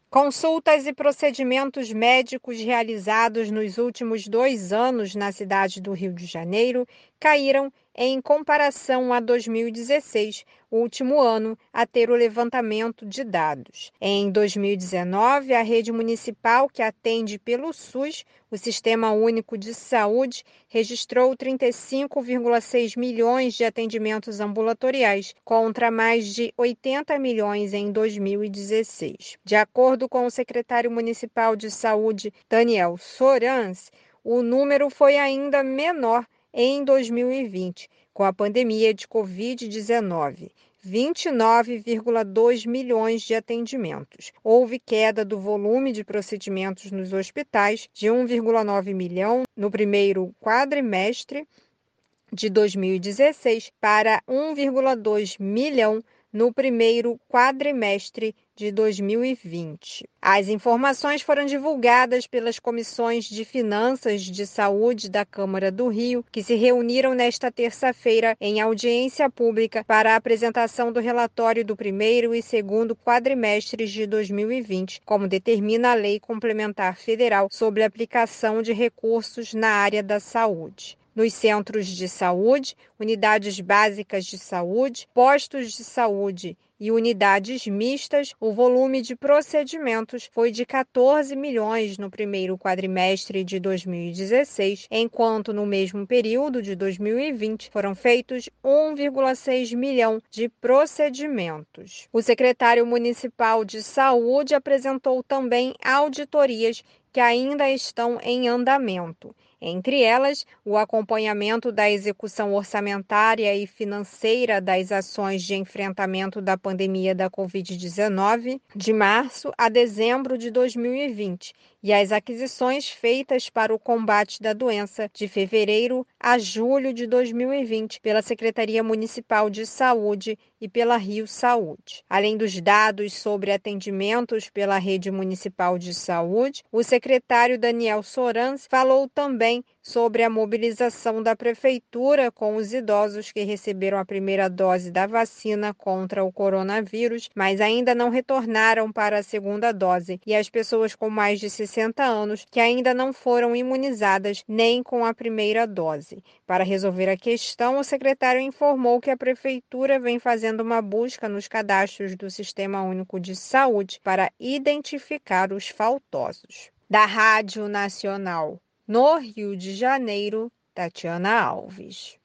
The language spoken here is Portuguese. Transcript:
Consultas e procedimentos médicos realizados nos últimos 2 anos na cidade do Rio de Janeiro caíram em comparação a 2016, o último ano a ter o levantamento de dados. Em 2019, a rede municipal que atende pelo SUS, o Sistema Único de Saúde, registrou 35,6 milhões de atendimentos ambulatoriais, contra mais de 80 milhões em 2016. De acordo com o secretário municipal de saúde, Daniel Sorans, o número foi ainda menor em 2020, com a pandemia de Covid-19. 29,2 milhões de atendimentos. Houve queda do volume de procedimentos nos hospitais de 1,9 milhão no primeiro quadrimestre de 2016 para 1,2 milhão no primeiro quadrimestre de 2020. As informações foram divulgadas pelas comissões de Finanças de Saúde da Câmara do Rio, que se reuniram nesta terça-feira em audiência pública para a apresentação do relatório do primeiro e segundo quadrimestres de 2020, como determina a Lei Complementar Federal sobre a aplicação de recursos na área da saúde. Nos centros de saúde, unidades básicas de saúde, postos de saúde e unidades mistas, o volume de procedimentos foi de 14 milhões no primeiro quadrimestre de 2016, enquanto no mesmo período de 2020 foram feitos 1,6 milhão de procedimentos. O secretário municipal de saúde apresentou também auditorias que ainda estão em andamento. Entre elas, o acompanhamento da execução orçamentária e financeira das ações de enfrentamento da pandemia da Covid-19, de março a dezembro de 2020, e as aquisições feitas para o combate da doença de fevereiro a julho de 2020 pela Secretaria Municipal de Saúde e pela Rio Saúde. Além dos dados sobre atendimentos pela Rede Municipal de Saúde, o secretário Daniel Sorans falou também sobre a mobilização da Prefeitura com os idosos que receberam a primeira dose da vacina contra o coronavírus, mas ainda não retornaram para a segunda dose, e as pessoas com mais de 60 anos que ainda não foram imunizadas nem com a primeira dose. Para resolver a questão, o secretário informou que a Prefeitura vem fazendo uma busca nos cadastros do Sistema Único de Saúde para identificar os faltosos. Da Rádio Nacional no Rio de Janeiro, Tatiana Alves.